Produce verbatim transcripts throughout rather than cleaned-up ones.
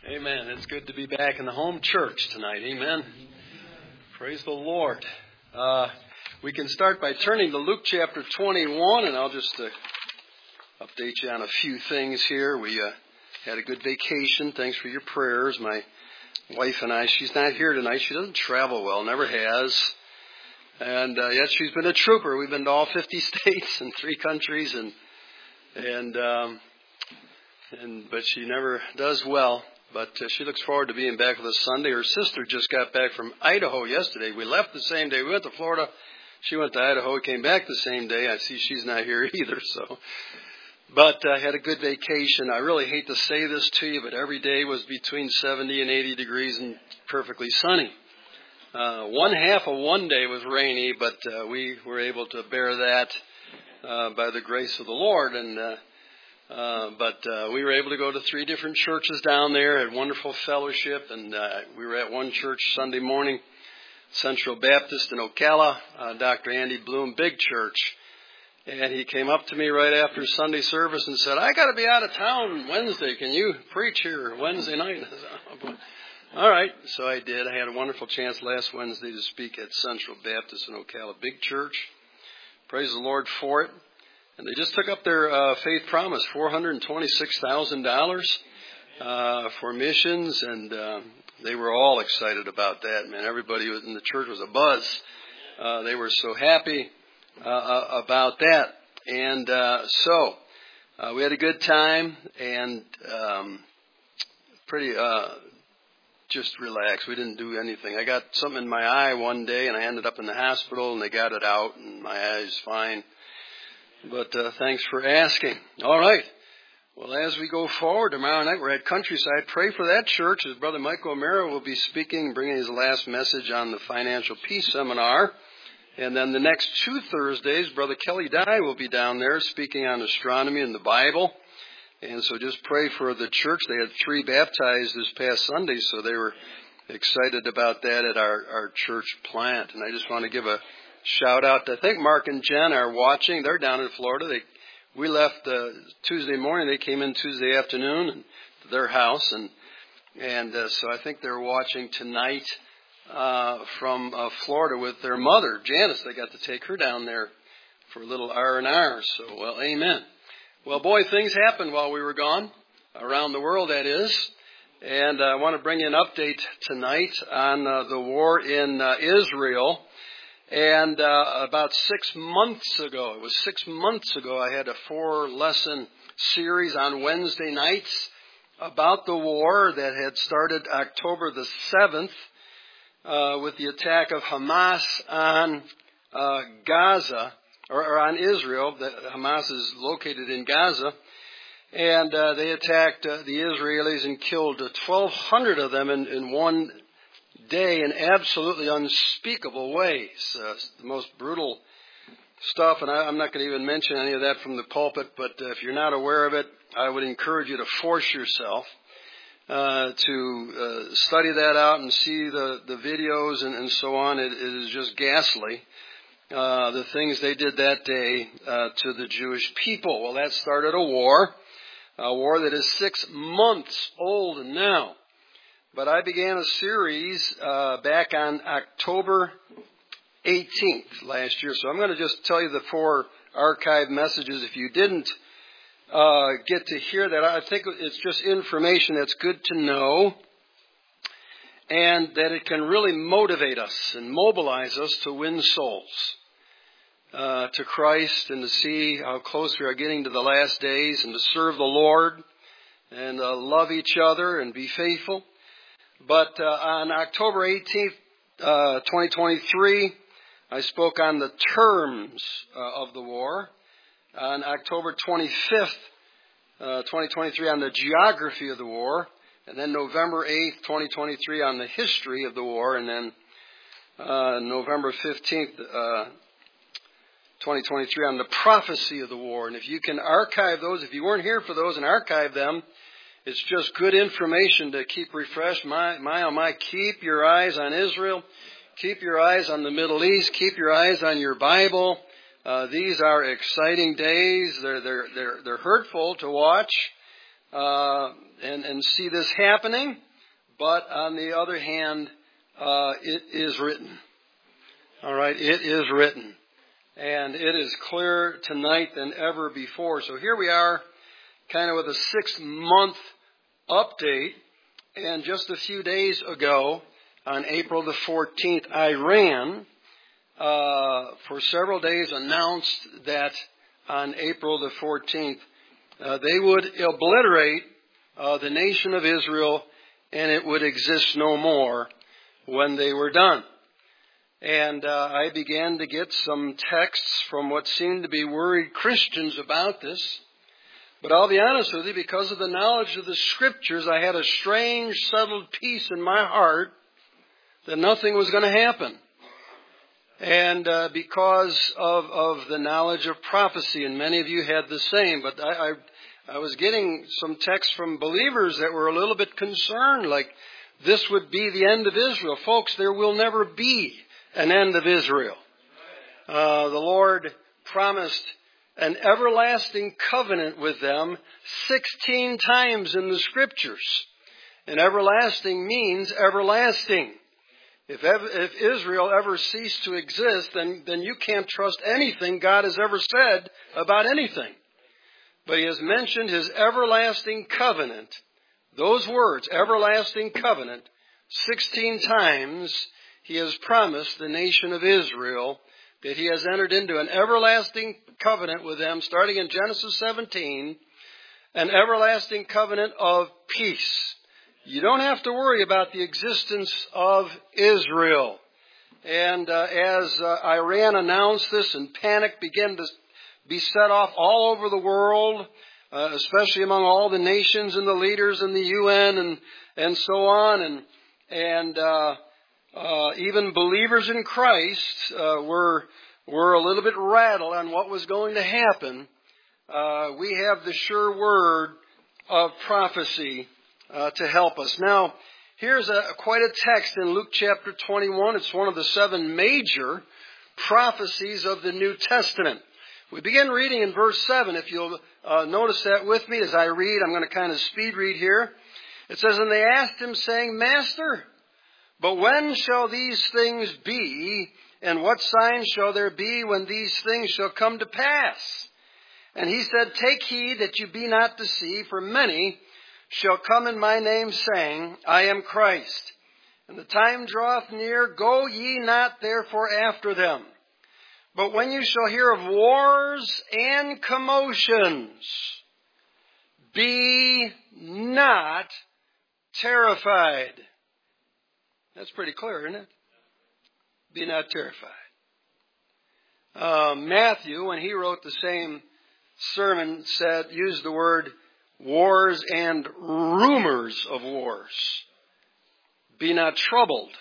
Amen. It's good to be back in the home church tonight. Amen. Praise the Lord. Uh, we can start by turning to Luke chapter twenty-one, and I'll just uh, update you on a few things here. We uh, had a good vacation. Thanks for your prayers. My wife and I, she's not here tonight. She doesn't travel well, never has. And uh, yet she's been a trooper. We've been to all fifty states and three countries, and and um, and but she never does well. But uh, she looks forward to being back with us Sunday. Her sister just got back from Idaho yesterday. We left the same day. We went to Florida. She went to Idaho. We came back the same day. I see she's not here either. So, But I uh, had a good vacation. I really hate to say this to you, but every day was between seventy and eighty degrees and perfectly sunny. Uh, one half of one day was rainy, but uh, we were able to bear that uh, by the grace of the Lord. And uh, Uh, but uh, we were able to go to three different churches down there, had wonderful fellowship, and uh, we were at one church Sunday morning, Central Baptist in Ocala, uh, Doctor Andy Bloom, big church. And he came up to me right after Sunday service and said, I got to be out of town Wednesday. Can you preach here Wednesday night? I said, oh, all right. So I did. I had a wonderful chance last Wednesday to speak at Central Baptist in Ocala, big church. Praise the Lord for it. And they just took up their uh, faith promise, four hundred twenty-six thousand dollars uh, for missions, and uh, they were all excited about that. Man, everybody in the church was a buzz. Uh, they were so happy uh, about that. And uh, so uh, we had a good time and um, pretty uh, just relaxed. We didn't do anything. I got something in my eye one day, and I ended up in the hospital, and they got it out, and my eye's fine. But uh, thanks for asking. All right. Well, as we go forward tomorrow night, we're at Countryside. Pray for that church as Brother Michael O'Mara will be speaking, bringing his last message on the Financial Peace Seminar. And then the next two Thursdays, Brother Kelly Dye will be down there speaking on astronomy and the Bible. And so just pray for the church. They had three baptized this past Sunday, so they were excited about that at our, our church plant. And I just want to give a shout out to, I think Mark and Jen are watching. They're down in Florida. They, we left uh, Tuesday morning. They came in Tuesday afternoon to their house, and and uh, so I think they're watching tonight uh, from uh, Florida with their mother, Janice. They got to take her down there for a little R and R. So, well, amen. Well, boy, things happened while we were gone, around the world, that is. And uh, I want to bring you an update tonight on uh, the war in uh, Israel. And uh, about six months ago, it was six months ago, I had a four-lesson series on Wednesday nights about the war that had started October the seventh uh, with the attack of Hamas on uh, Gaza, or, or on Israel. The, Hamas is located in Gaza. And uh, they attacked uh, the Israelis and killed uh, twelve hundred of them in, in one day in absolutely unspeakable ways. Uh, the most brutal stuff, and I, I'm not going to even mention any of that from the pulpit, but uh, if you're not aware of it, I would encourage you to force yourself uh, to uh, study that out and see the, the videos and, and so on. It, it is just ghastly, uh, the things they did that day uh, to the Jewish people. Well, that started a war, a war that is six months old now. But I began a series uh, back on October eighteenth last year. So I'm going to just tell you the four archived messages. If you didn't uh, get to hear that, I think it's just information that's good to know, and that it can really motivate us and mobilize us to win souls uh, to Christ, and to see how close we are getting to the last days, and to serve the Lord and uh, love each other and be faithful. But uh, on October eighteenth, uh, twenty twenty-three, I spoke on the terms uh, of the war. On October twenty-fifth, uh, twenty twenty-three, on the geography of the war. And then November eighth, twenty twenty-three, on the history of the war. And then uh, November fifteenth, uh, twenty twenty-three, on the prophecy of the war. And if you can archive those, if you weren't here for those and archive them, it's just good information to keep refreshed. My, my, oh my, keep your eyes on Israel. Keep your eyes on the Middle East. Keep your eyes on your Bible. Uh, these are exciting days. They're, they're, they're, they're hurtful to watch. uh, and, and see this happening. But on the other hand, uh, it is written. All right, it is written. And it is clearer tonight than ever before. So here we are, kind of with a six-month update. And just a few days ago, on April the fourteenth, Iran, uh, for several days announced that on April the fourteenth, uh, they would obliterate uh, the nation of Israel, and it would exist no more when they were done. And uh, I began to get some texts from what seemed to be worried Christians about this. But I'll be honest with you, because of the knowledge of the Scriptures, I had a strange, settled peace in my heart that nothing was going to happen. And uh, because of, of the knowledge of prophecy, and many of you had the same, but I, I, I was getting some texts from believers that were a little bit concerned, like this would be the end of Israel. Folks, there will never be an end of Israel. Uh, the Lord promised an everlasting covenant with them sixteen times in the Scriptures. And everlasting means everlasting. If, ever, if Israel ever ceased to exist, then, then you can't trust anything God has ever said about anything. But He has mentioned His everlasting covenant, those words, everlasting covenant, sixteen times. He has promised the nation of Israel that He has entered into an everlasting covenant with them, starting in Genesis seventeen, an everlasting covenant of peace. You don't have to worry about the existence of Israel. And uh, as uh, Iran announced this and panic began to be set off all over the world, uh, especially among all the nations and the leaders in the U N and, and so on, and, and uh, Uh, even believers in Christ uh, were were a little bit rattled on what was going to happen. Uh, we have the sure word of prophecy uh, to help us. Now, here's a quite a text in Luke chapter twenty-one. It's one of the seven major prophecies of the New Testament. We begin reading in verse seven. If you'll uh, notice that with me as I read, I'm going to kind of speed read here. It says, "And they asked Him, saying, Master, but when shall these things be, and what sign shall there be when these things shall come to pass? And He said, Take heed that you be not deceived, for many shall come in my name, saying, I am Christ. And the time draweth near, go ye not therefore after them. But when you shall hear of wars and commotions, be not terrified." That's pretty clear, isn't it? Be not terrified. Uh, Matthew, when he wrote the same sermon, said, used the word wars and rumors of wars. Be not troubled.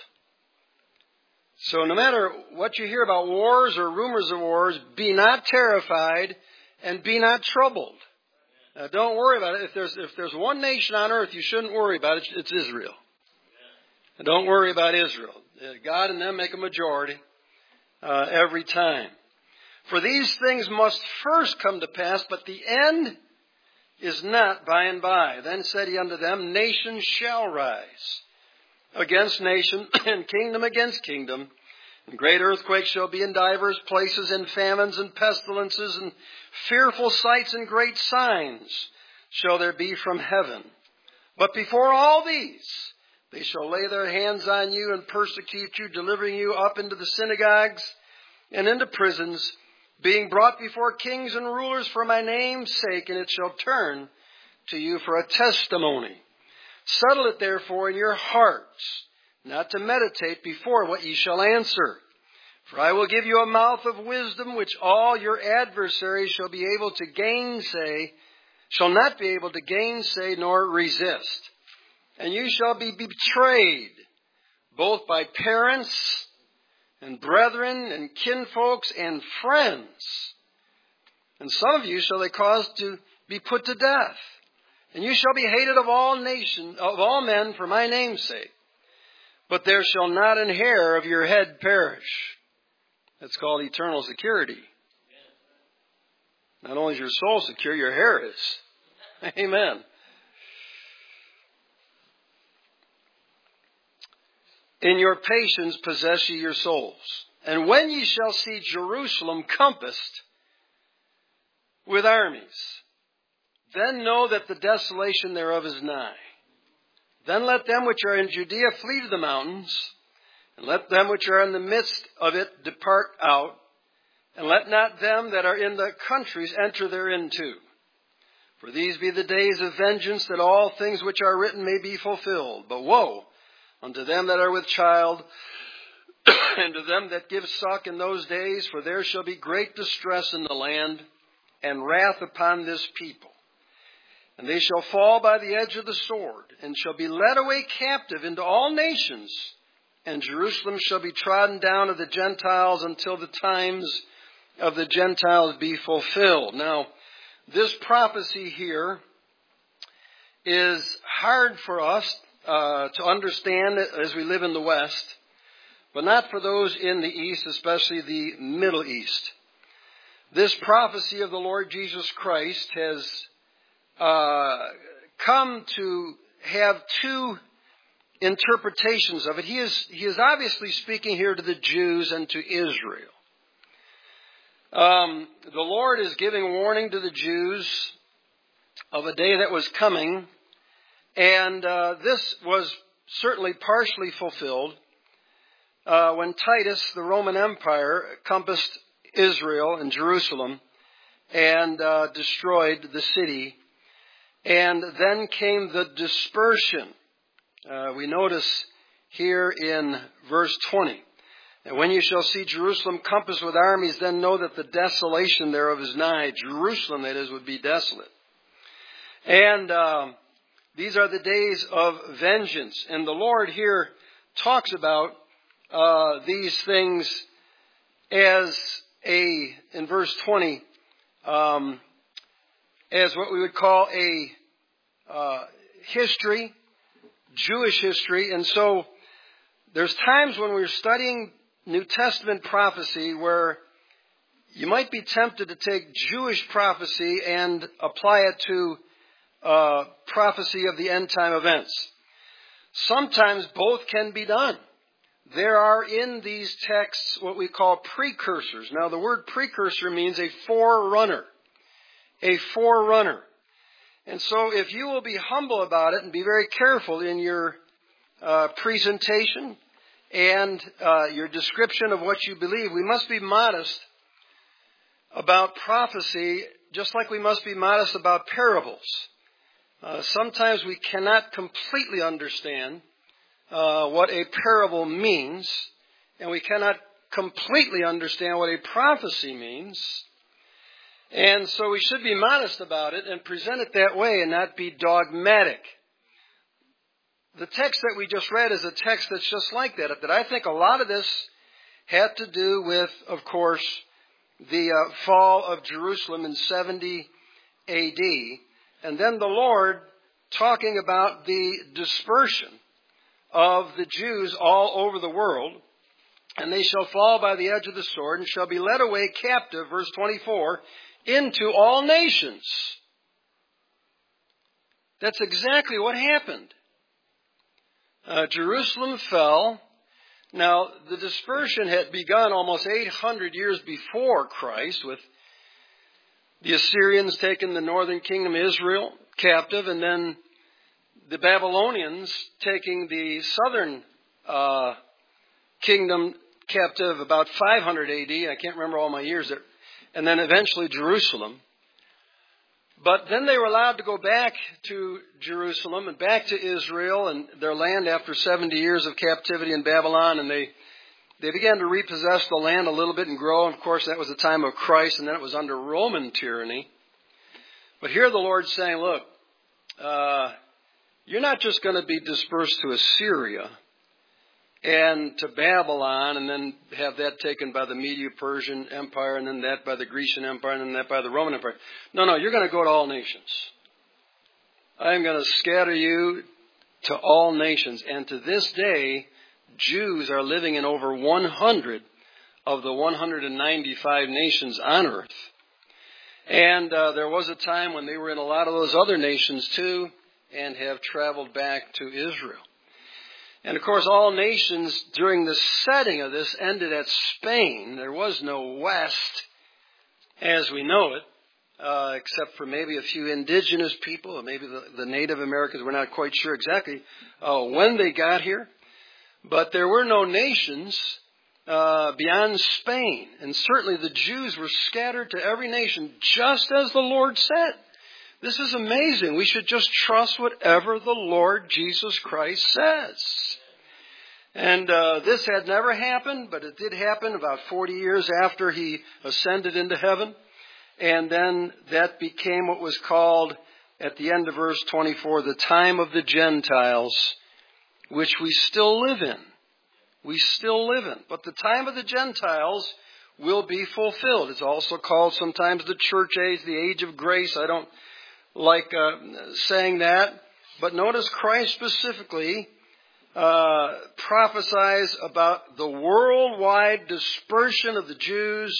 So no matter what you hear about wars or rumors of wars, be not terrified and be not troubled. Now, don't worry about it. If there's, if there's one nation on earth you shouldn't worry about, it, it's Israel. Don't worry about Israel. God and them make a majority uh, every time. For these things must first come to pass, but the end is not by and by. Then said He unto them, Nation shall rise against nation, and kingdom against kingdom. And great earthquakes shall be in divers places, and famines and pestilences, and fearful sights and great signs shall there be from heaven. But before all these, they shall lay their hands on you and persecute you, delivering you up into the synagogues and into prisons, being brought before kings and rulers for my name's sake, and it shall turn to you for a testimony. Settle it therefore in your hearts, not to meditate before what ye shall answer. For I will give you a mouth of wisdom, which all your adversaries shall be able to gainsay, shall not be able to gainsay nor resist. And you shall be betrayed, both by parents and brethren and kinfolks and friends. And some of you shall they cause to be put to death. And you shall be hated of all nations, of all men for my name's sake. But there shall not an hair of your head perish. That's called eternal security. Not only is your soul secure, your hair is. Amen. in your patience possess ye your souls. And when ye shall see Jerusalem compassed with armies, then know that the desolation thereof is nigh. Then let them which are in Judea flee to the mountains, and let them which are in the midst of it depart out, and let not them that are in the countries enter therein too. For these be the days of vengeance, that all things which are written may be fulfilled. But woe unto them that are with child, and to them that give suck in those days, for there shall be great distress in the land, and wrath upon this people. And they shall fall by the edge of the sword, and shall be led away captive into all nations, and Jerusalem shall be trodden down of the Gentiles until the times of the Gentiles be fulfilled. Now, this prophecy here is hard for us uh, to understand as we live in the West, but not for those in the East, especially the Middle East. This prophecy of the Lord Jesus Christ has uh, come to have two interpretations of it. He is, he is obviously speaking here to the Jews and to Israel. Um, the Lord is giving warning to the Jews of a day that was coming, and uh, this was certainly partially fulfilled uh, when Titus, the Roman Empire, compassed Israel and Jerusalem and uh, destroyed the city. And then came the dispersion. Uh, we notice here in verse twenty. And when you shall see Jerusalem compassed with armies, then know that the desolation thereof is nigh. Jerusalem, that is, would be desolate. And um, these are the days of vengeance. And the Lord here talks about uh, these things as a, in verse twenty, um, as what we would call a uh, history, Jewish history. And so there's times when we're studying New Testament prophecy where you might be tempted to take Jewish prophecy and apply it to uh, prophecy of the end time events. Sometimes both can be done. There are in these texts what we call precursors. Now the word precursor means a forerunner. A forerunner. And so if you will be humble about it and be very careful in your uh, presentation and uh, your description of what you believe, we must be modest about prophecy, just like we must be modest about parables. Uh, sometimes we cannot completely understand uh, what a parable means, and we cannot completely understand what a prophecy means. And so we should be modest about it and present it that way and not be dogmatic. The text that we just read is a text that's just like that. That I think a lot of this had to do with, of course, the uh, fall of Jerusalem in seventy A D. And then the Lord talking about the dispersion of the Jews all over the world. And they shall fall by the edge of the sword and shall be led away captive, verse twenty-four, into all nations. That's exactly what happened. Uh, Jerusalem fell. Now, the dispersion had begun almost eight hundred years before Christ, with the Assyrians taking the northern kingdom, Israel, captive, and then the Babylonians taking the southern uh, kingdom captive about five hundred A D. I can't remember all my years there. And then eventually Jerusalem. But then they were allowed to go back to Jerusalem and back to Israel and their land after seventy years of captivity in Babylon. And they, they began to repossess the land a little bit and grow. And of course, that was the time of Christ, and then it was under Roman tyranny. But here the Lord's saying, look, uh, you're not just going to be dispersed to Assyria and to Babylon, and then have that taken by the Medo-Persian Empire, and then that by the Grecian Empire, and then that by the Roman Empire. No, no, you're going to go to all nations. I'm going to scatter you to all nations. And to this day, Jews are living in over one hundred of the one hundred ninety-five nations on earth. And uh, there was a time when they were in a lot of those other nations too, and have traveled back to Israel. And of course, all nations during the setting of this ended at Spain. There was no West as we know it, uh, except for maybe a few indigenous people, or maybe the, the Native Americans. We're not quite sure exactly uh, when they got here. But there were no nations uh, beyond Spain. And certainly the Jews were scattered to every nation, just as the Lord said. This is amazing. We should just trust whatever the Lord Jesus Christ says. And uh, this had never happened, but it did happen about forty years after he ascended into heaven. And then that became what was called, at the end of verse twenty-four, the time of the Gentiles, which we still live in. We still live in. But the time of the Gentiles will be fulfilled. It's also called sometimes the church age, the age of grace. I don't like uh, saying that. But notice Christ specifically uh, prophesies about the worldwide dispersion of the Jews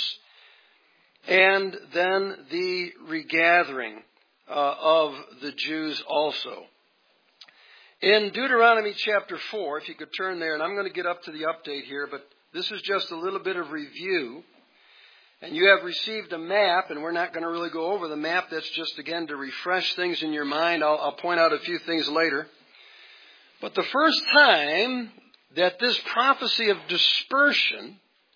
and then the regathering uh, of the Jews also. In Deuteronomy chapter four, if you could turn there, and I'm going to get up to the update here, but this is just a little bit of review. And you have received a map, and we're not going to really go over the map. That's just, again, to refresh things in your mind. I'll, I'll point out a few things later. But the first time that this prophecy of dispersion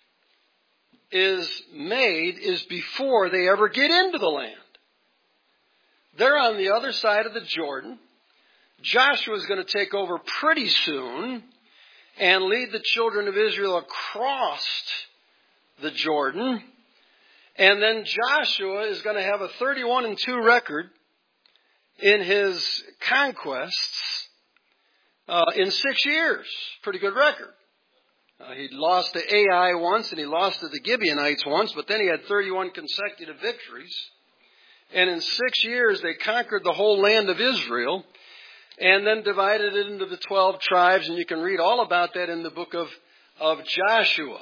is made is before they ever get into the land. They're on the other side of the Jordan. Joshua is going to take over pretty soon and lead the children of Israel across the Jordan. And then Joshua is going to have a thirty-one and two record in his conquests uh, in six years. Pretty good record. Uh, he'd lost to Ai once and he lost to the Gibeonites once, but then he had thirty-one consecutive victories. And in six years they conquered the whole land of Israel and then divided it into the twelve tribes. And you can read all about that in the book of, of Joshua.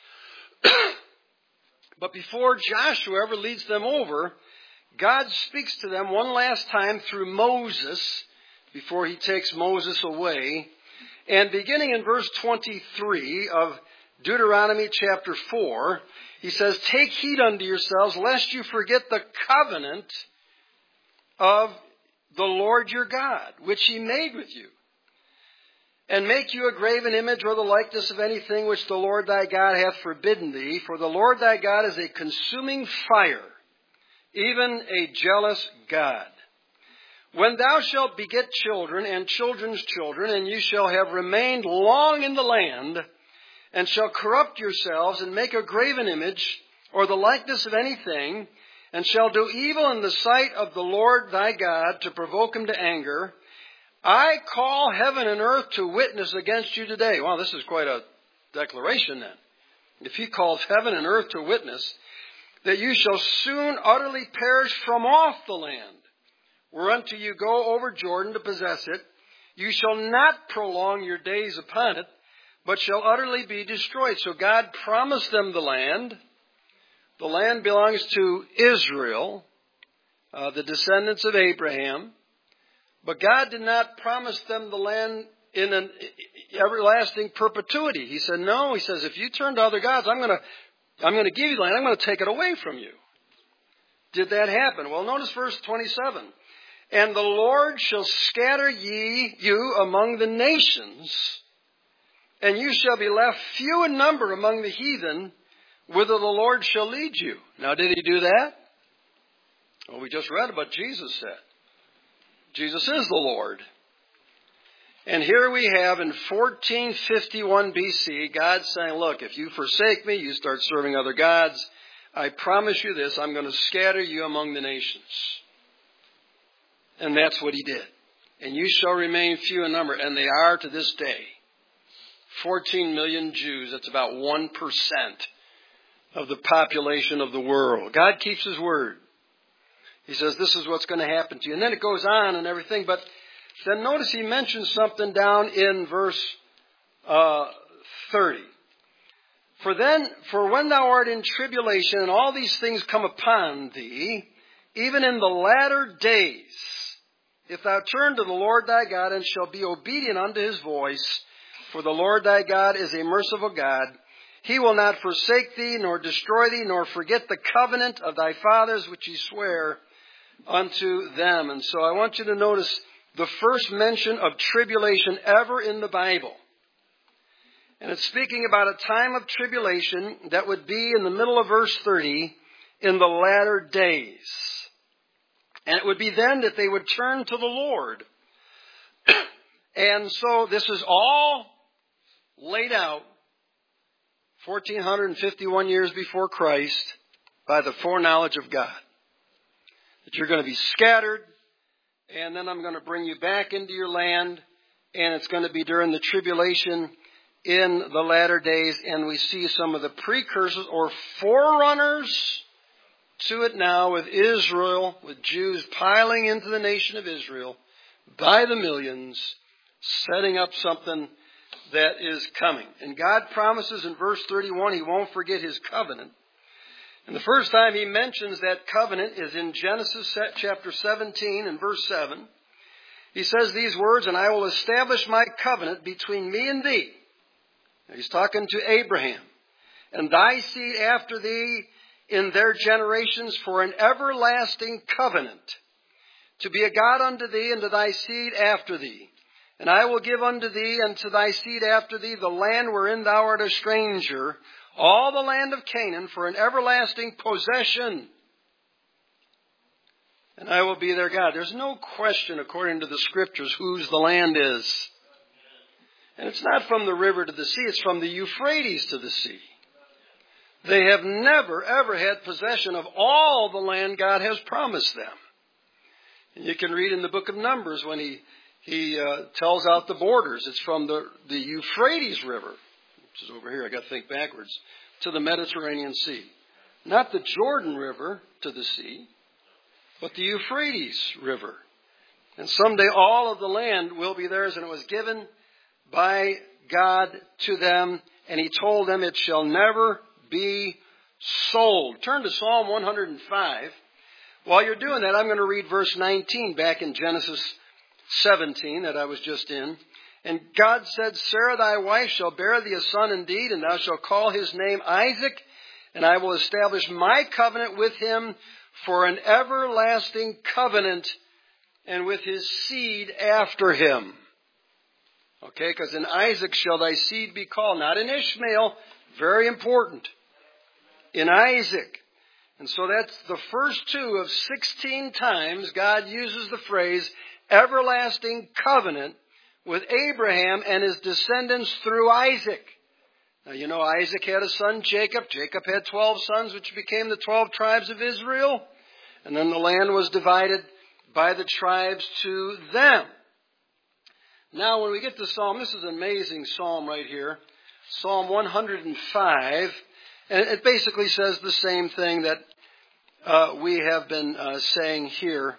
But before Joshua ever leads them over, God speaks to them one last time through Moses before he takes Moses away. And beginning in verse twenty-three of Deuteronomy chapter four, he says, "Take heed unto yourselves, lest you forget the covenant of the Lord your God, which he made with you, and make you a graven image or the likeness of anything which the Lord thy God hath forbidden thee. For the Lord thy God is a consuming fire, even a jealous God. When thou shalt beget children and children's children, and you shall have remained long in the land, and shall corrupt yourselves and make a graven image or the likeness of anything, and shall do evil in the sight of the Lord thy God to provoke him to anger, I call heaven and earth to witness against you today." Wow, this is quite a declaration then. If he calls heaven and earth to witness, "that you shall soon utterly perish from off the land, whereunto you go over Jordan to possess it. You shall not prolong your days upon it, but shall utterly be destroyed." So God promised them the land. The land belongs to Israel, uh, the descendants of Abraham. But God did not promise them the land in an everlasting perpetuity. He said, no, he says, if you turn to other gods, I'm going to I'm going to give you the land. I'm going to take it away from you. Did that happen? Well, notice verse twenty-seven. "And the Lord shall scatter ye you among the nations, and you shall be left few in number among the heathen, whither the Lord shall lead you." Now, did he do that? Well, we just read about Jesus said. Jesus is the Lord. And here we have in fourteen fifty-one B C, God saying, look, if you forsake me, you start serving other gods, I promise you this, I'm going to scatter you among the nations. And that's what he did. "And you shall remain few in number." And they are to this day. fourteen million Jews, that's about one percent of the population of the world. God keeps his word. He says, this is what's going to happen to you. And then it goes on and everything. But then notice he mentions something down in verse uh, thirty. For then, for when thou art in tribulation and all these things come upon thee, even in the latter days, if thou turn to the Lord thy God and shall be obedient unto his voice, for the Lord thy God is a merciful God. He will not forsake thee, nor destroy thee, nor forget the covenant of thy fathers, which he sware unto them. And so I want you to notice the first mention of tribulation ever in the Bible. And it's speaking about a time of tribulation that would be in the middle of verse thirty, in the latter days. And it would be then that they would turn to the Lord. And so this is all laid out one thousand four hundred fifty-one years before Christ by the foreknowledge of God. That you're going to be scattered, and then I'm going to bring you back into your land, and it's going to be during the tribulation in the latter days. And we see some of the precursors or forerunners to it now with Israel, with Jews piling into the nation of Israel by the millions, setting up something that is coming. And God promises in verse thirty-one He won't forget His covenant. And the first time He mentions that covenant is in Genesis chapter seventeen and verse seven. He says these words, "And I will establish my covenant between me and thee." Now, He's talking to Abraham. "And thy seed after thee in their generations for an everlasting covenant, to be a God unto thee and to thy seed after thee. And I will give unto thee and to thy seed after thee the land wherein thou art a stranger, all the land of Canaan, for an everlasting possession. And I will be their God." There's no question, according to the Scriptures, whose the land is. And it's not from the river to the sea, it's from the Euphrates to the sea. They have never, ever had possession of all the land God has promised them. And you can read in the book of Numbers when he He uh, tells out the borders. It's from the, the Euphrates River, which is over here, I got to think backwards, to the Mediterranean Sea. Not the Jordan River to the sea, but the Euphrates River. And someday all of the land will be theirs, and it was given by God to them, and He told them it shall never be sold. Turn to Psalm one hundred five. While you're doing that, I'm going to read verse nineteen back in Genesis seventeen that I was just in. "And God said, Sarah thy wife shall bear thee a son indeed, and thou shalt call his name Isaac, and I will establish my covenant with him for an everlasting covenant, and with his seed after him." Okay, because in Isaac shall thy seed be called, not in Ishmael, very important, in Isaac. And so that's the first two of sixteen times God uses the phrase everlasting covenant with Abraham and his descendants through Isaac. Now, you know, Isaac had a son, Jacob. Jacob had twelve sons, which became the twelve tribes of Israel. And then the land was divided by the tribes to them. Now, when we get to Psalm, this is an amazing psalm right here. Psalm one hundred five. And it basically says the same thing that uh, we have been uh, saying here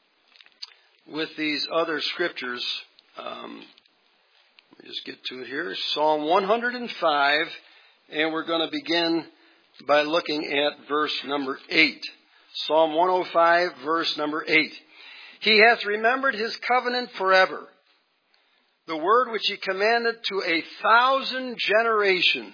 with these other scriptures. Um, let me just get to it here. Psalm one hundred five, and we're going to begin by looking at verse number eight. Psalm one oh five, verse number eight. "He hath remembered his covenant forever, the word which he commanded to a thousand generations,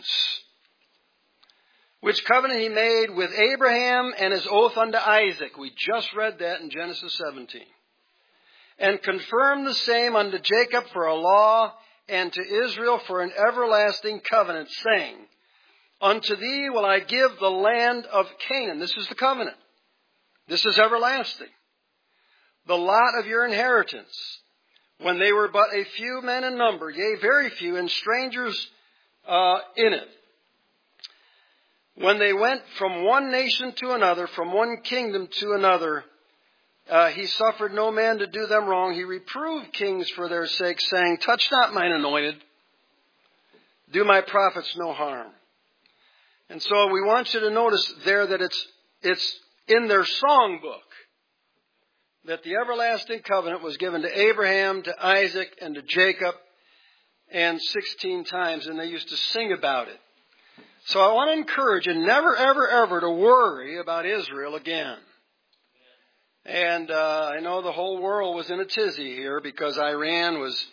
which covenant he made with Abraham and his oath unto Isaac." We just read that in Genesis seventeen. "And confirmed the same unto Jacob for a law, and to Israel for an everlasting covenant, saying, Unto thee will I give the land of Canaan." This is the covenant. This is everlasting. "The lot of your inheritance, when they were but a few men in number, yea, very few, and strangers uh, in it. When they went from one nation to another, from one kingdom to another, uh, he suffered no man to do them wrong. He reproved kings for their sake, saying, Touch not mine anointed. Do my prophets no harm." And so we want you to notice there that it's it's in their songbook that the everlasting covenant was given to Abraham, to Isaac, and to Jacob, and sixteen times, and they used to sing about it. So I want to encourage you never, ever, ever to worry about Israel again. And uh, I know the whole world was in a tizzy here because Iran was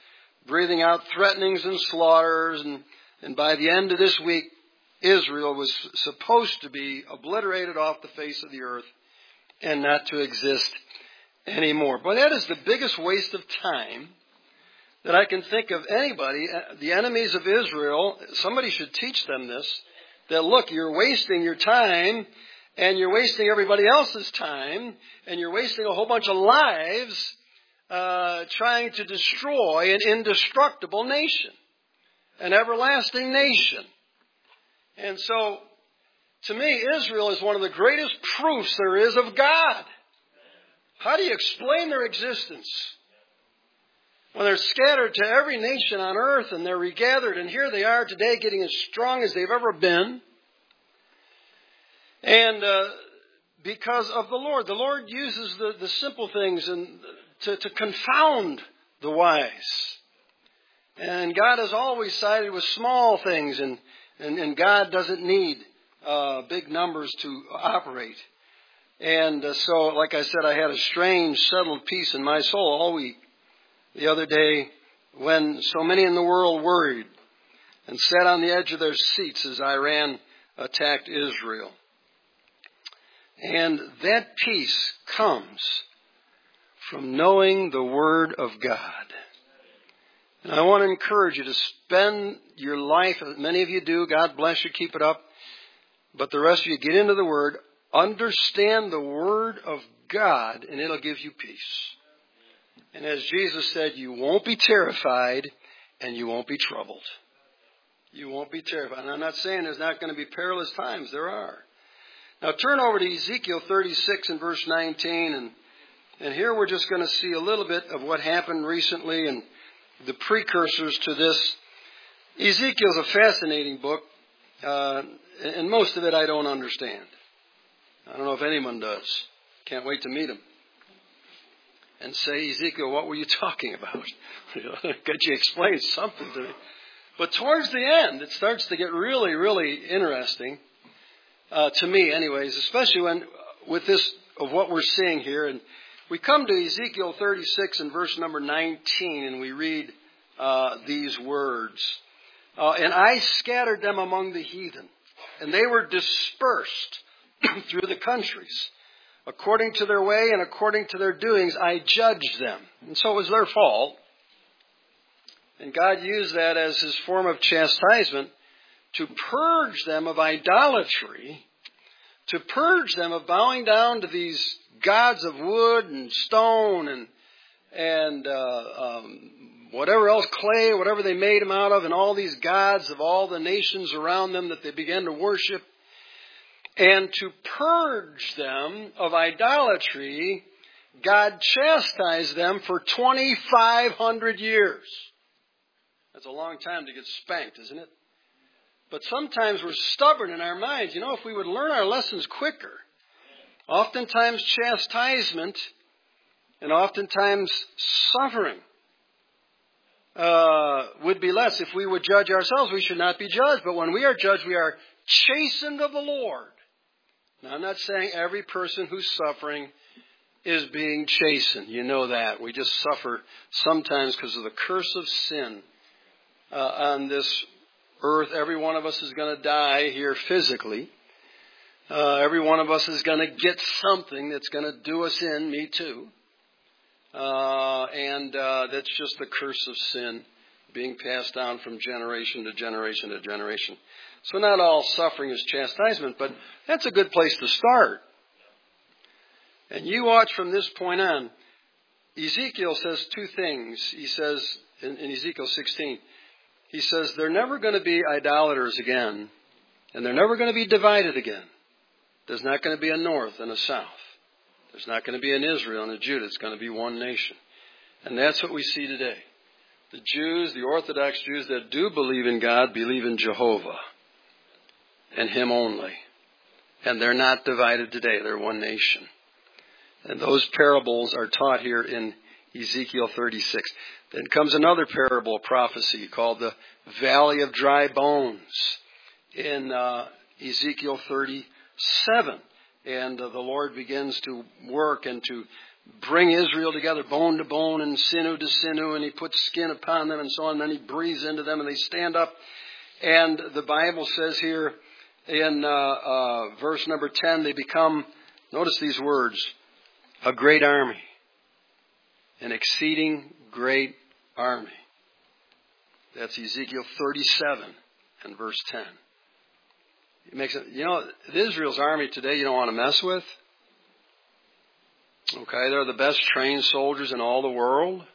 breathing out threatenings and slaughters. And, and by the end of this week, Israel was supposed to be obliterated off the face of the earth and not to exist anymore. But that is the biggest waste of time that I can think of anybody. The enemies of Israel, somebody should teach them this, that look, you're wasting your time and you're wasting everybody else's time and you're wasting a whole bunch of lives uh, trying to destroy an indestructible nation, an everlasting nation. And so, to me, Israel is one of the greatest proofs there is of God. How do you explain their existence? When they're scattered to every nation on earth and they're regathered, and here they are today getting as strong as they've ever been. And uh, because of the Lord. The Lord uses the, the simple things and to, to confound the wise. And God has always sided with small things, and, and, and God doesn't need uh, big numbers to operate. And uh, so, like I said, I had a strange, settled peace in my soul all week. The other day, when so many in the world worried and sat on the edge of their seats as Iran attacked Israel. And that peace comes from knowing the Word of God. And I want to encourage you to spend your life, as many of you do, God bless you, keep it up. But the rest of you, get into the Word, understand the Word of God, and it'll give you peace. And as Jesus said, you won't be terrified and you won't be troubled. You won't be terrified. And I'm not saying there's not going to be perilous times. There are. Now turn over to Ezekiel thirty-six and verse nineteen. And, and here we're just going to see a little bit of what happened recently and the precursors to this. Ezekiel's a fascinating book. Uh, and most of it I don't understand. I don't know if anyone does. Can't wait to meet him. And say, Ezekiel, what were you talking about? Could you explain something to me? But towards the end, it starts to get really, really interesting, uh, to me anyways, especially when with this of what we're seeing here. And we come to Ezekiel thirty-six and verse number nineteen, and we read uh, these words. Uh, and I scattered them among the heathen, and they were dispersed through the countries. According to their way and according to their doings, I judged them. And so it was their fault. And God used that as His form of chastisement to purge them of idolatry, to purge them of bowing down to these gods of wood and stone and and uh, um, whatever else, clay, whatever they made them out of, and all these gods of all the nations around them that they began to worship. And to purge them of idolatry, God chastised them for twenty-five hundred years. That's a long time to get spanked, isn't it? But sometimes we're stubborn in our minds. You know, if we would learn our lessons quicker, oftentimes chastisement and oftentimes suffering uh, would be less. If we would judge ourselves, we should not be judged. But when we are judged, we are chastened of the Lord. Now, I'm not saying every person who's suffering is being chastened. You know that. We just suffer sometimes because of the curse of sin uh, on this earth. Every one of us is going to die here physically. Uh, every one of us is going to get something that's going to do us in, me too. Uh, and uh, that's just the curse of sin being passed down from generation to generation to generation. So not all suffering is chastisement, but that's a good place to start. And you watch from this point on. Ezekiel says two things. He says in, in Ezekiel sixteen, he says they're never going to be idolaters again, and they're never going to be divided again. There's not going to be a north and a south. There's not going to be an Israel and a Judah. It's going to be one nation. And that's what we see today. The Jews, the Orthodox Jews that do believe in God, believe in Jehovah and Him only. And they're not divided today. They're one nation. And those parables are taught here in Ezekiel thirty-six. Then comes another parable prophecy called the Valley of Dry Bones in uh, Ezekiel thirty-seven. And uh, the Lord begins to work and to bring Israel together bone to bone and sinew to sinew, and he puts skin upon them and so on, and then he breathes into them and they stand up. And the Bible says here in uh, uh, verse number ten, they become, notice these words, a great army, an exceeding great army. That's Ezekiel thirty-seven and verse ten. It makes it, you know, Israel's army today you don't want to mess with. Okay, they're the best trained soldiers in all the world.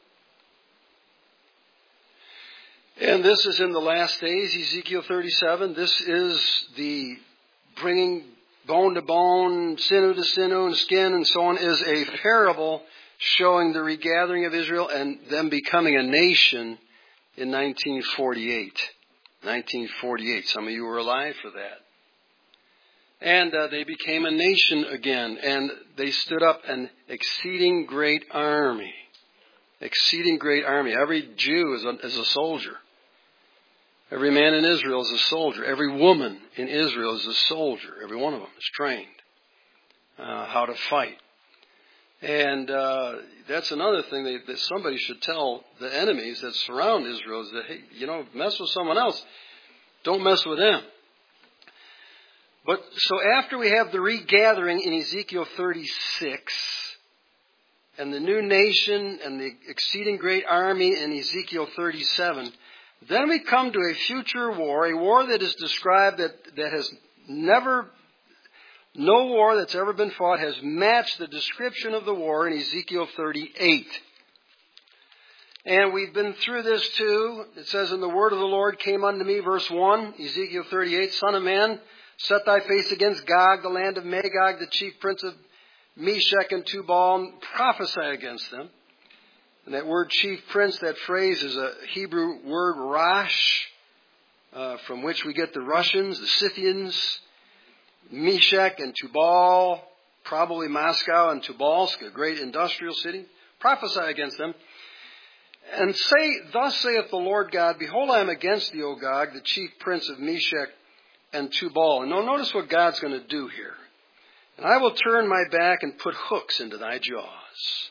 And this is in the last days, Ezekiel thirty-seven. This is the bringing bone to bone, sinew to sinew, and skin and so on, is a parable showing the regathering of Israel and them becoming a nation in nineteen forty-eight. nineteen forty-eight. Some of you were alive for that. And uh, they became a nation again, and they stood up an exceeding great army. Exceeding great army. Every Jew is a, is a soldier. Every man in Israel is a soldier. Every woman in Israel is a soldier. Every one of them is trained uh, how to fight. And uh, that's another thing that, that somebody should tell the enemies that surround Israel is that, hey, you know, mess with someone else. Don't mess with them. But so after we have the regathering in Ezekiel thirty-six and the new nation and the exceeding great army in Ezekiel thirty-seven, then we come to a future war, a war that is described that, that has never, no war that's ever been fought has matched the description of the war in Ezekiel thirty-eight. And we've been through this too. It says, "And the word of the Lord came unto me," verse one, Ezekiel thirty-eight, "Son of man, set thy face against Gog, the land of Magog, the chief prince of Meshech and Tubal, and prophesy against them." And that word chief prince, that phrase is a Hebrew word Rosh, uh, from which we get the Russians, the Scythians, Meshech and Tubal, probably Moscow and Tobolsk, a great industrial city. Prophesy against them. And say, "Thus saith the Lord God, Behold, I am against thee, O Gog, the chief prince of Meshech and Tubal." And now notice what God's going to do here. "And I will turn my back and put hooks into thy jaws."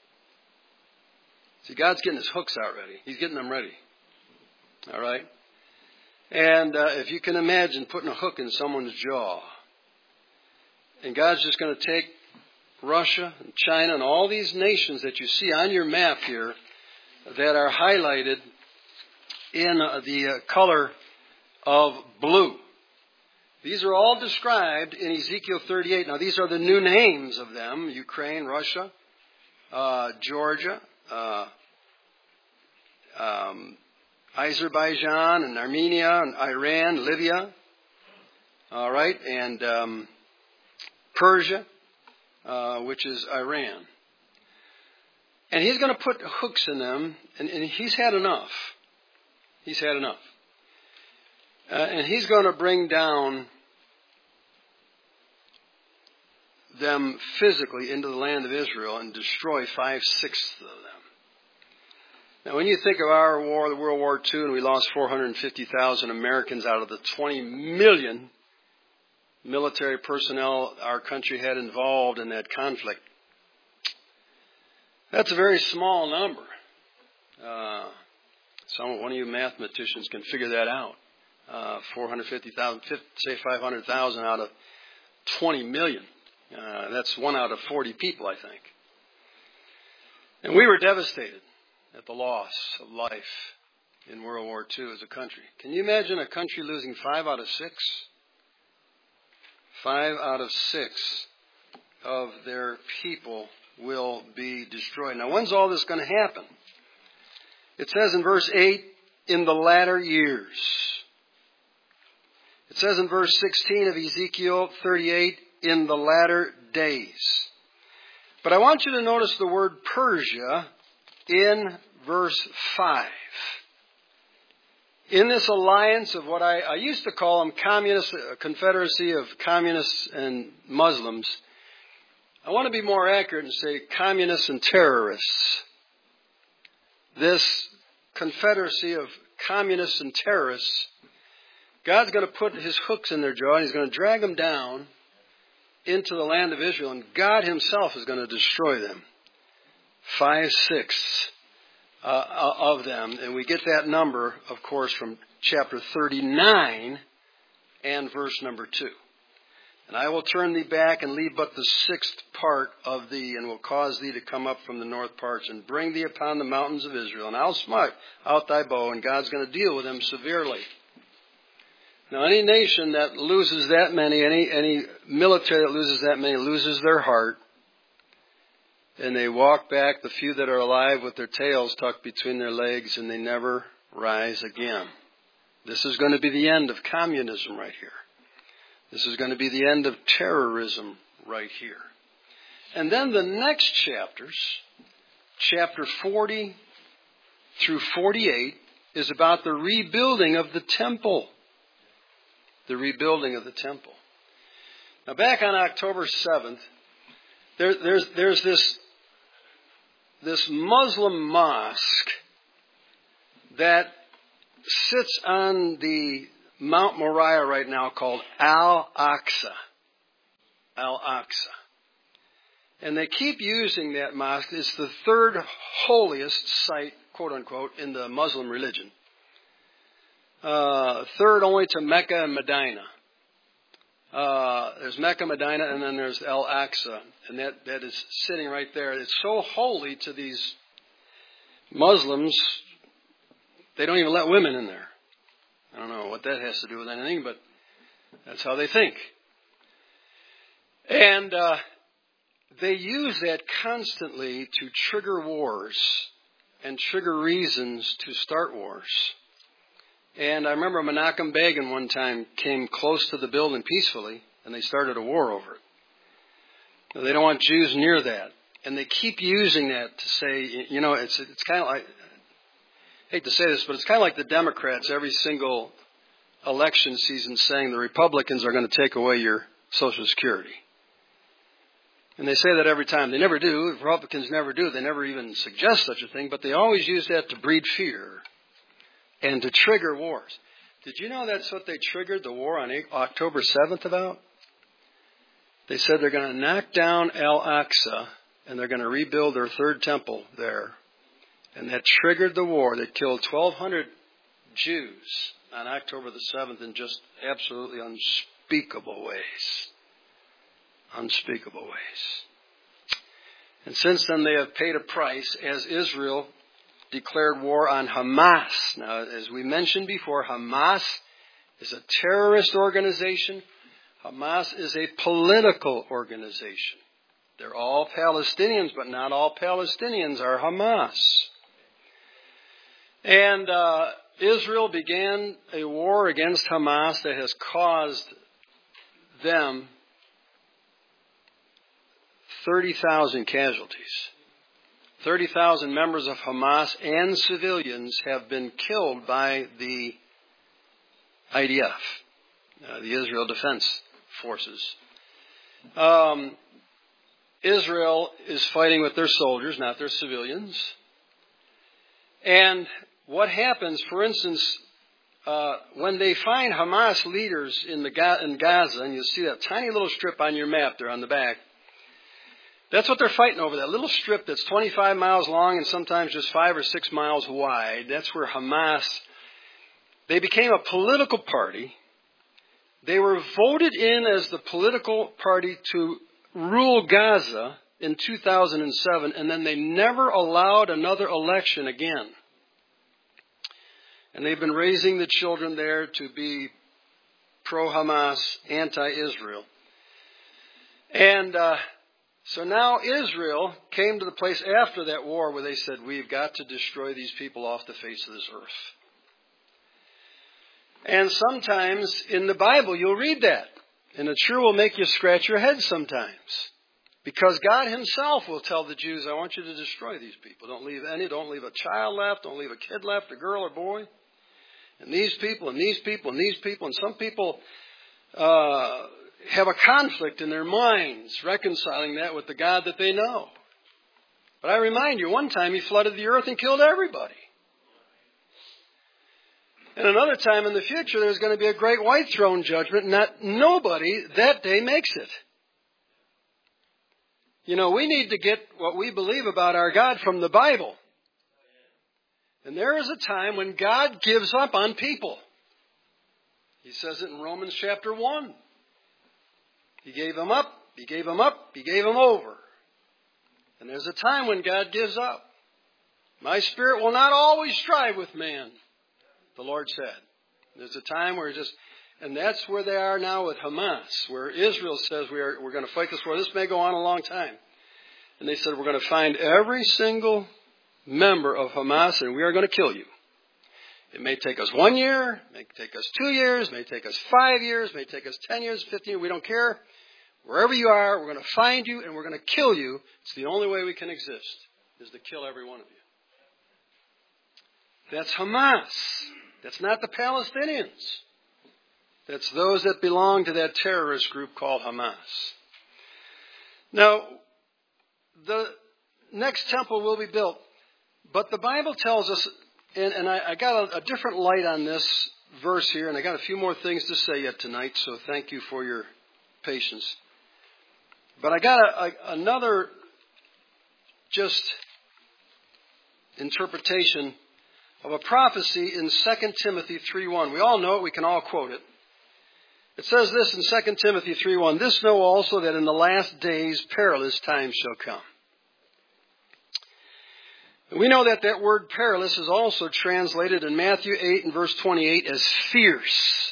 See, God's getting his hooks out ready. He's getting them ready. All right? And uh, if you can imagine putting a hook in someone's jaw, and God's just going to take Russia and China and all these nations that you see on your map here that are highlighted in uh, the uh, color of blue. These are all described in Ezekiel thirty-eight. Now, these are the new names of them: Ukraine, Russia, uh, Georgia, uh, um, Azerbaijan, and Armenia, and Iran, Libya. All right, and um, Persia, uh, which is Iran. And he's going to put hooks in them, and, and he's had enough. He's had enough. Uh, and he's going to bring down them physically into the land of Israel and destroy five-sixths of them. Now, when you think of our war, the World War Two, and we lost four hundred fifty thousand Americans out of the twenty million military personnel our country had involved in that conflict, that's a very small number. Uh, some one of you mathematicians can figure that out. Uh, four hundred fifty thousand, say five hundred thousand out of twenty million. Uh, that's one out of forty people, I think. And we were devastated at the loss of life in World War Two as a country. Can you imagine a country losing five out of six? Five out of six of their people will be destroyed. Now, when's all this going to happen? It says in verse eight, in the latter years. It says in verse sixteen of Ezekiel thirty-eight, in the latter days. But I want you to notice the word Persia in verse five. In this alliance of what I, I used to call them communist, a confederacy of communists and Muslims, I want to be more accurate and say communists and terrorists. This confederacy of communists and terrorists, God's going to put his hooks in their jaw and he's going to drag them down into the land of Israel, and God himself is going to destroy them five-sixths uh, of them. And we get that number, of course, from chapter thirty-nine and verse number two. And I will turn thee back and leave but the sixth part of thee, and will cause thee to come up from the north parts, and bring thee upon the mountains of Israel. And I'll smite out thy bow, and God's going to deal with them severely. Now, any nation that loses that many, any any military that loses that many, loses their heart, and they walk back, the few that are alive, with their tails tucked between their legs, and they never rise again. This is going to be the end of communism right here. This is going to be the end of terrorism right here. And then the next chapters, chapter forty through forty-eight, is about the rebuilding of the temple. The rebuilding of the temple. Now, back on October seventh, there, there's, there's this, this Muslim mosque that sits on the Mount Moriah right now, called Al-Aqsa. Al-Aqsa. And they keep using that mosque. It's the third holiest site, quote unquote, in the Muslim religion. Uh, third only to Mecca and Medina. Uh, there's Mecca, Medina, and then there's Al-Aqsa. And that, that is sitting right there. It's so holy to these Muslims, they don't even let women in there. I don't know what that has to do with anything, but that's how they think. And uh, they use that constantly to trigger wars and trigger reasons to start wars. And I remember Menachem Begin one time came close to the building peacefully, and they started a war over it. They don't want Jews near that. And they keep using that to say, you know, it's it's kind of like, I hate to say this, but it's kind of like the Democrats every single election season saying the Republicans are going to take away your Social Security. And they say that every time. They never do. The Republicans never do. They never even suggest such a thing, but they always use that to breed fear and to trigger wars. Did you know that's what they triggered the war on October seventh about? They said they're going to knock down Al-Aqsa and they're going to rebuild their third temple there. And that triggered the war that killed twelve hundred Jews on October the seventh in just absolutely unspeakable ways. Unspeakable ways. And since then they have paid a price as Israel declared war on Hamas. Now, as we mentioned before, Hamas is a terrorist organization. Hamas is a political organization. They're all Palestinians, but not all Palestinians are Hamas. And uh, Israel began a war against Hamas that has caused them thirty thousand casualties. thirty thousand members of Hamas and civilians have been killed by the I D F, uh, the Israel Defense Forces. Um, Israel is fighting with their soldiers, not their civilians. And what happens, for instance, uh, when they find Hamas leaders in, the Ga- in Gaza, and you'll see that tiny little strip on your map there on the back, that's what they're fighting over, that little strip that's twenty-five miles long and sometimes just five or six miles wide. That's where Hamas, they became a political party. They were voted in as the political party to rule Gaza in two thousand seven, and then they never allowed another election again. And they've been raising the children there to be pro-Hamas, anti-Israel. And uh, so now Israel came to the place after that war where they said, we've got to destroy these people off the face of this earth. And sometimes in the Bible you'll read that. And it sure will make you scratch your head sometimes. Because God himself will tell the Jews, I want you to destroy these people. Don't leave any, don't leave a child left, don't leave a kid left, a girl or boy. And these people, and these people, and these people, and some people uh, have a conflict in their minds, reconciling that with the God that they know. But I remind you, one time he flooded the earth and killed everybody. And another time in the future, there's going to be a great white throne judgment, and not nobody that day makes it. You know, we need to get what we believe about our God from the Bible. And there is a time when God gives up on people. He says it in Romans chapter one. He gave them up, He gave them up, He gave them over. And there's a time when God gives up. My spirit will not always strive with man, the Lord said. There's a time where just, and that's where they are now with Hamas, where Israel says we are, we're going to fight this war. This may go on a long time. And they said, we're going to find every single member of Hamas and we are going to kill you. It may take us one year, it may take us two years, it may take us five years, it may take us ten years, fifteen years, we don't care. Wherever you are, we're going to find you and we're going to kill you. It's the only way we can exist, is to kill every one of you. That's Hamas. That's not the Palestinians. That's those that belong to that terrorist group called Hamas. Now, the next temple will be built. But the Bible tells us, and, and I, I got a, a different light on this verse here, and I got a few more things to say yet tonight, so thank you for your patience. But I got a, a, another just interpretation of a prophecy in Second Timothy three one. We all know it. We can all quote it. It says this in Second Timothy three one. This know also that in the last days perilous times shall come. And we know that that word perilous is also translated in Matthew eight and verse twenty-eight as fierce.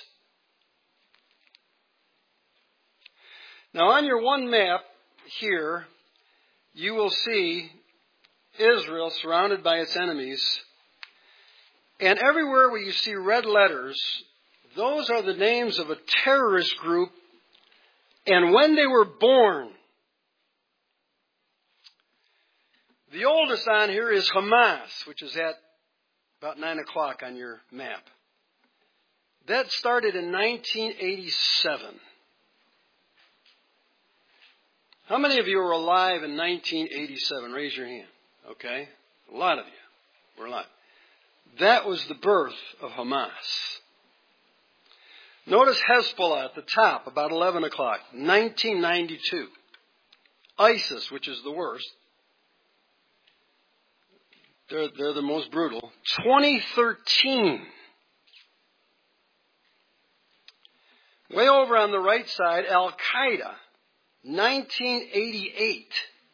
Now on your one map here, you will see Israel surrounded by its enemies. And everywhere where you see red letters, those are the names of a terrorist group and when they were born. The oldest on here is Hamas, which is at about nine o'clock on your map. That started in nineteen eighty-seven. How many of you were alive in nineteen eighty-seven? Raise your hand. Okay? A lot of you were alive. That was the birth of Hamas. Notice Hezbollah at the top, about eleven o'clock, nineteen ninety-two. ISIS, which is the worst. They're, they're the most brutal. twenty thirteen. Way over on the right side, Al-Qaeda, nineteen eighty-eight.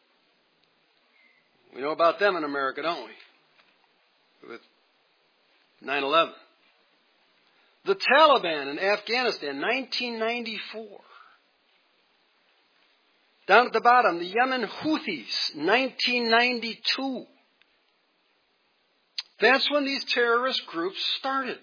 We know about them in America, don't we? With nine eleven. The Taliban in Afghanistan, nineteen ninety-four. Down at the bottom, the Yemen Houthis, nineteen ninety-two. That's when these terrorist groups started.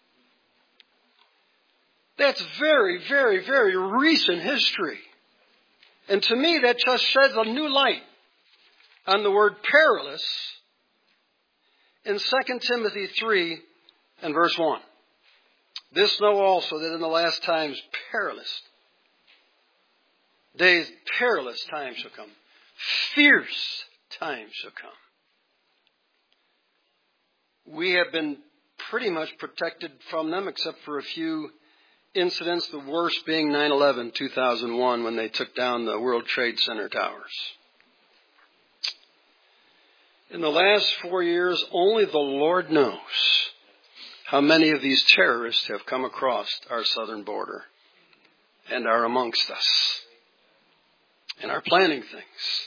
That's very, very, very recent history. And to me, that just sheds a new light on the word perilous in Second Timothy three and verse one. This know also that in the last times perilous days, perilous times shall come. Fierce times shall come. We have been pretty much protected from them except for a few incidents, the worst being nine eleven, two thousand one, when they took down the World Trade Center towers. In the last four years, only the Lord knows how many of these terrorists have come across our southern border and are amongst us and are planning things.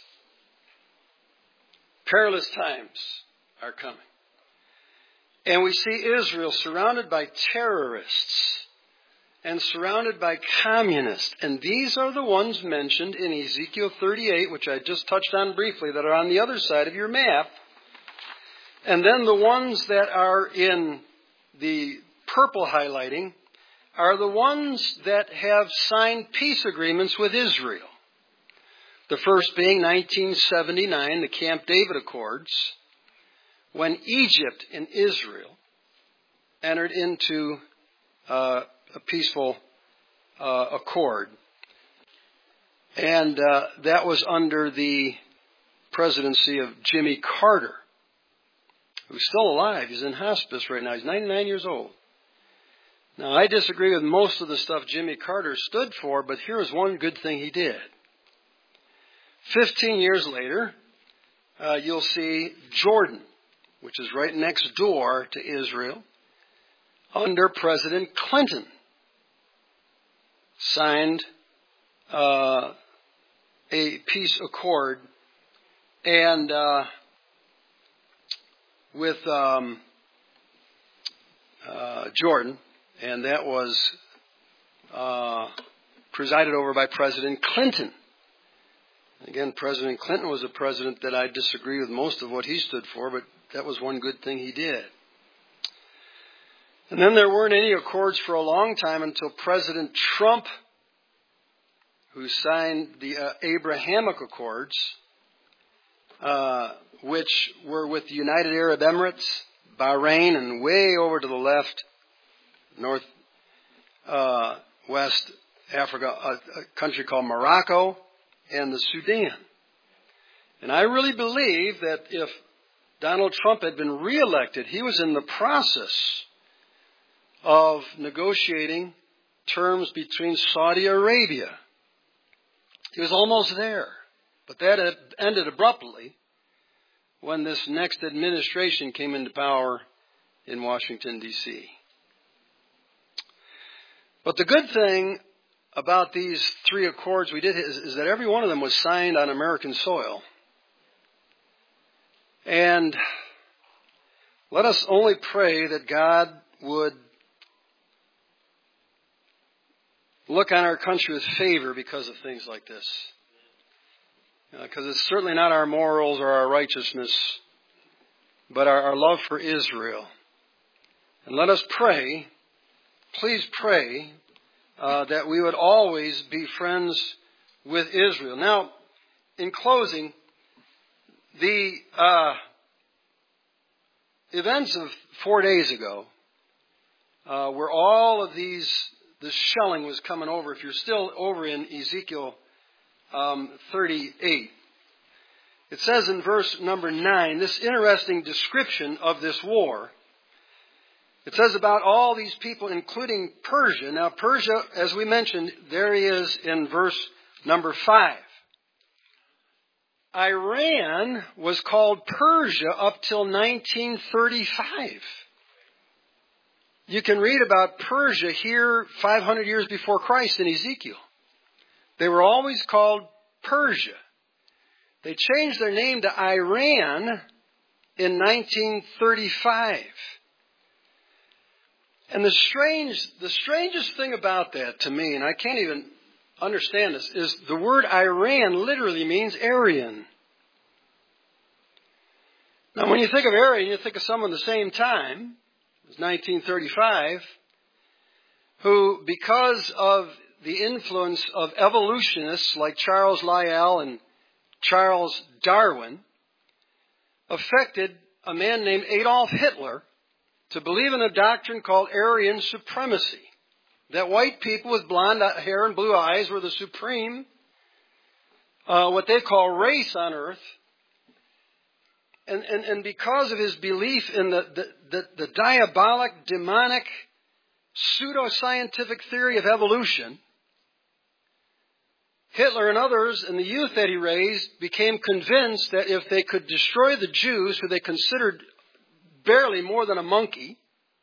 Perilous times are coming. And we see Israel surrounded by terrorists and surrounded by communists. And these are the ones mentioned in Ezekiel thirty-eight, which I just touched on briefly, that are on the other side of your map. And then the ones that are in the purple highlighting are the ones that have signed peace agreements with Israel. The first being nineteen seventy-nine, the Camp David Accords, when Egypt and Israel entered into uh, a peaceful uh, accord. And uh, that was under the presidency of Jimmy Carter, who's still alive. He's in hospice right now. He's ninety-nine years old. Now, I disagree with most of the stuff Jimmy Carter stood for, but here's one good thing he did. Fifteen years later, uh, you'll see Jordan, which is right next door to Israel, under President Clinton, signed uh, a peace accord and uh, with um, uh, Jordan, and that was uh, presided over by President Clinton. Again, President Clinton was a president that I disagree with most of what he stood for, but that was one good thing he did. And then there weren't any accords for a long time until President Trump, who signed the uh, Abrahamic Accords, uh, which were with the United Arab Emirates, Bahrain, and way over to the left, north, uh, west Africa, a, a country called Morocco, and the Sudan. And I really believe that if Donald Trump had been reelected, he was in the process of negotiating terms between Saudi Arabia. He was almost there. But that had ended abruptly when this next administration came into power in Washington, D C But the good thing about these three accords we did is, is that every one of them was signed on American soil. And let us only pray that God would look on our country with favor because of things like this. Because uh, it's certainly not our morals or our righteousness, but our, our love for Israel. And let us pray, please pray, uh, that we would always be friends with Israel. Now, in closing, the uh, events of four days ago, uh, where all of these, this shelling was coming over, if you're still over in Ezekiel um, thirty-eight, it says in verse number nine, this interesting description of this war. It says about all these people, including Persia. Now, Persia, as we mentioned, there he is in verse number five. Iran was called Persia up till nineteen thirty-five. You can read about Persia here five hundred years before Christ in Ezekiel. They were always called Persia. They changed their name to Iran in nineteen thirty-five. And the strange, the strangest thing about that to me, and I can't even understand this, is the word Iran literally means Aryan. Now, when you think of Aryan, you think of someone the same time, it was nineteen thirty-five, who, because of the influence of evolutionists like Charles Lyell and Charles Darwin, affected a man named Adolf Hitler to believe in a doctrine called Aryan supremacy, that white people with blonde hair and blue eyes were the supreme, uh, what they call race on earth. And, and, and because of his belief in the, the, the, the diabolic, demonic, pseudoscientific theory of evolution, Hitler and others and the youth that he raised became convinced that if they could destroy the Jews, who they considered barely more than a monkey,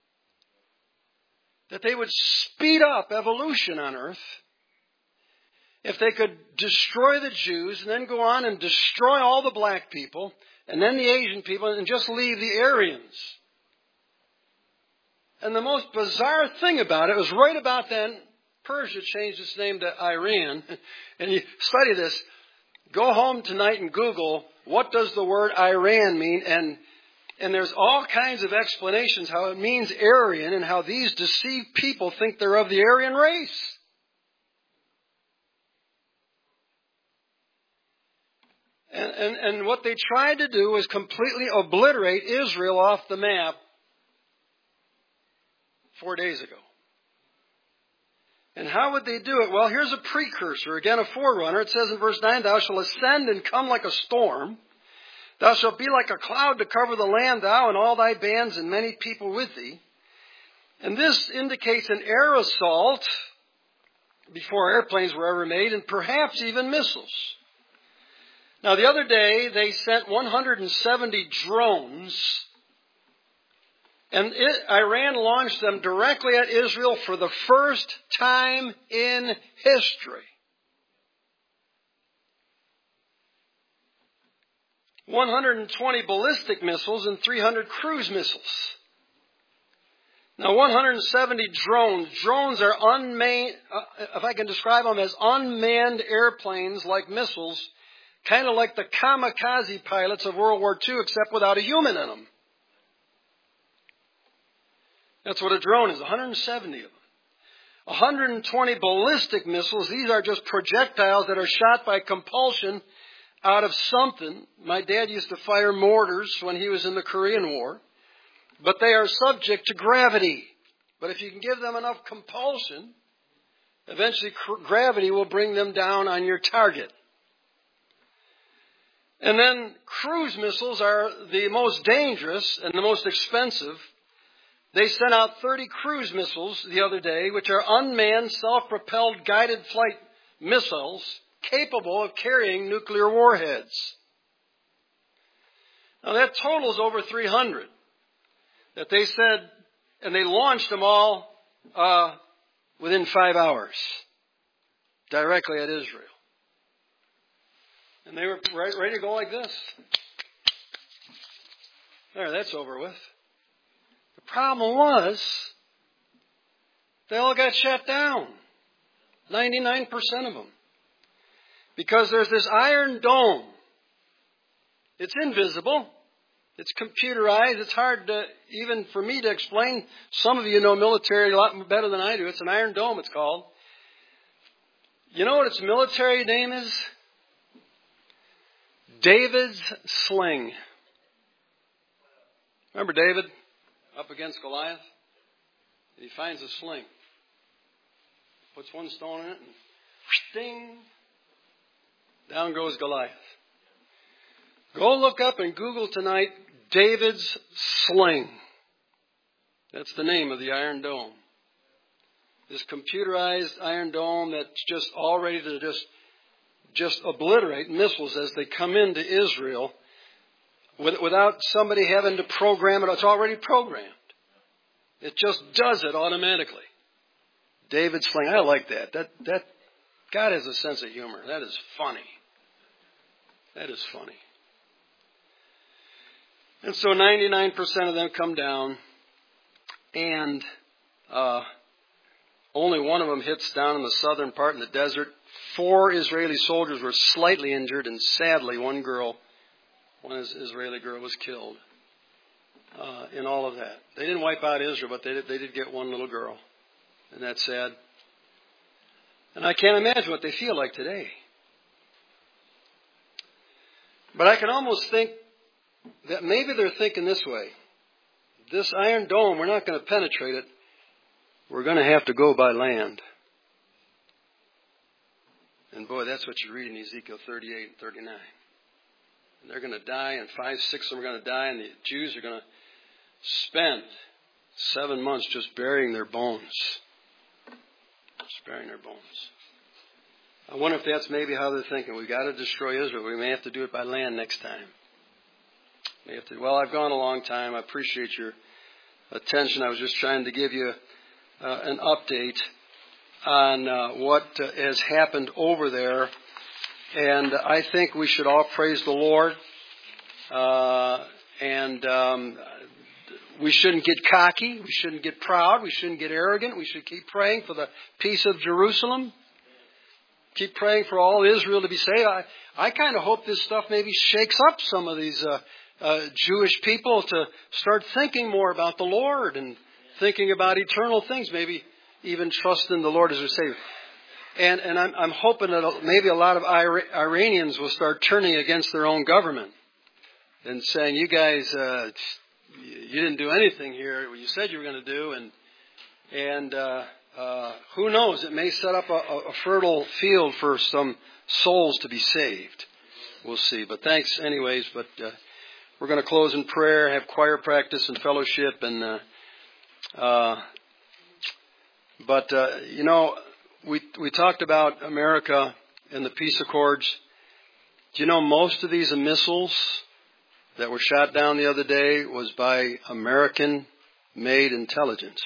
that they would speed up evolution on earth. If they could destroy the Jews and then go on and destroy all the black people and then the Asian people and just leave the Aryans. And the most bizarre thing about it was right about then, Persia changed its name to Iran. And you study this. Go home tonight and Google, what does the word Iran mean? And And there's all kinds of explanations how it means Aryan and how these deceived people think they're of the Aryan race. And, and, and what they tried to do was completely obliterate Israel off the map four days ago. And how would they do it? Well, here's a precursor, again a forerunner. It says in verse nine, thou shalt ascend and come like a storm. Thou shalt be like a cloud to cover the land, thou and all thy bands and many people with thee. And this indicates an air assault before airplanes were ever made, and perhaps even missiles. Now, the other day, they sent one hundred seventy drones, and it, Iran launched them directly at Israel for the first time in history. one hundred twenty ballistic missiles and three hundred cruise missiles. Now, one hundred seventy drones. Drones are unmanned, uh, if I can describe them as unmanned airplanes like missiles, kind of like the kamikaze pilots of World War Two, except without a human in them. That's what a drone is, one hundred seventy of them. one hundred twenty ballistic missiles. These are just projectiles that are shot by compulsion out of something. My dad used to fire mortars when he was in the Korean War. But they are subject to gravity. But if you can give them enough compulsion, eventually gravity will bring them down on your target. And then cruise missiles are the most dangerous and the most expensive. They sent out thirty cruise missiles the other day, which are unmanned, self-propelled, guided flight missiles capable of carrying nuclear warheads. Now that totals over three hundred that they said, and they launched them all uh, within five hours, directly at Israel. And they were right, ready to go like this. There, that's over with. The problem was, they all got shut down. ninety-nine percent of them. Because there's this iron dome. It's invisible. It's computerized. It's hard to, even for me to explain. Some of you know military a lot better than I do. It's an iron dome, it's called. You know what its military name is? David's sling. Remember David up against Goliath? And he finds a sling. Puts one stone in it and ding, down goes Goliath. Go look up in Google tonight, David's sling. That's the name of the Iron Dome. This computerized Iron Dome that's just all ready to just, just obliterate missiles as they come into Israel without somebody having to program it. It's already programmed. It just does it automatically. David's sling. I like that. That that God has a sense of humor. That is funny. That is funny. And so ninety-nine percent of them come down, and uh, only one of them hits down in the southern part in the desert. Four Israeli soldiers were slightly injured, and sadly, one girl, one Israeli girl, was killed uh, in all of that. They didn't wipe out Israel, but they did, they did get one little girl. Isn't that sad? And I can't imagine what they feel like today. But I can almost think that maybe they're thinking this way. This Iron Dome, we're not going to penetrate it. We're going to have to go by land. And boy, that's what you read in Ezekiel thirty-eight and thirty-nine. And they're going to die, and five, six of them are going to die, and the Jews are going to spend seven months just burying their bones. Just burying their bones. I wonder if that's maybe how they're thinking. We've got to destroy Israel. We may have to do it by land next time. We have to. Well, I've gone a long time. I appreciate your attention. I was just trying to give you uh, an update on uh, what uh, has happened over there. And I think we should all praise the Lord. Uh, and um, we shouldn't get cocky. We shouldn't get proud. We shouldn't get arrogant. We should keep praying for the peace of Jerusalem. Keep praying for all Israel to be saved. I, I kind of hope this stuff maybe shakes up some of these uh, uh, Jewish people to start thinking more about the Lord and thinking about eternal things. Maybe even trust in the Lord as their Savior. And, and I'm, I'm hoping that maybe a lot of Ira- Iranians will start turning against their own government and saying, you guys, uh, you didn't do anything here. You said you were going to do. And, and uh, uh, who knows? It may set up a, a fertile field for some souls to be saved. We'll see. But thanks anyways. But uh, we're going to close in prayer, have choir practice and fellowship. And uh, uh, But, uh, you know, we we talked about America and the peace accords. Do you know most of these missiles that were shot down the other day was by American-made intelligence?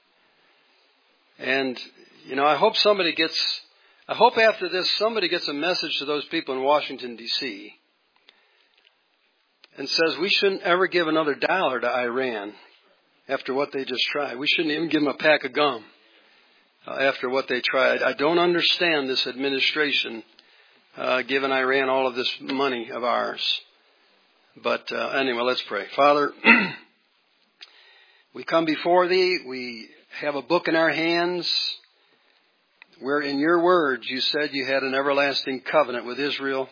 And, you know, I hope somebody gets, I hope after this somebody gets a message to those people in Washington, D C and says we shouldn't ever give another dollar to Iran after what they just tried. We shouldn't even give them a pack of gum uh, after what they tried. I don't understand this administration uh, giving Iran all of this money of ours. But uh, anyway, let's pray. Father, we come before Thee. We have a book in our hands where in Your words You said You had an everlasting covenant with Israel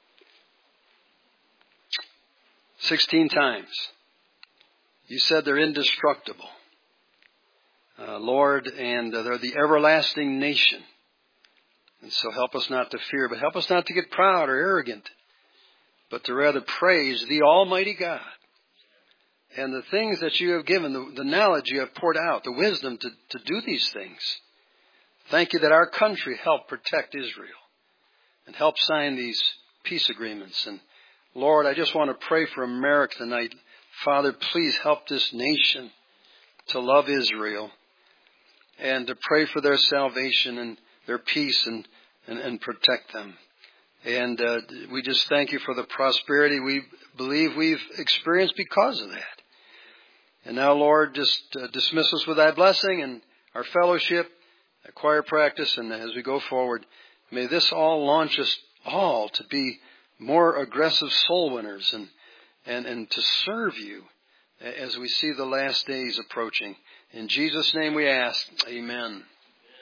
sixteen times. You said they're indestructible, uh, Lord, and uh, they're the everlasting nation. And so help us not to fear, but help us not to get proud or arrogant, but to rather praise the Almighty God and the things that You have given, the, the knowledge You have poured out, the wisdom to, to do these things. Thank You that our country helped protect Israel and help sign these peace agreements. And Lord, I just want to pray for America tonight. Father, please help this nation to love Israel and to pray for their salvation and their peace and, and, and protect them. And uh, we just thank You for the prosperity we believe we've experienced because of that. And now, Lord, just uh, dismiss us with Thy blessing and our fellowship, our choir practice, and as we go forward, may this all launch us all to be more aggressive soul winners and, and, and to serve You as we see the last days approaching. In Jesus' name we ask, amen.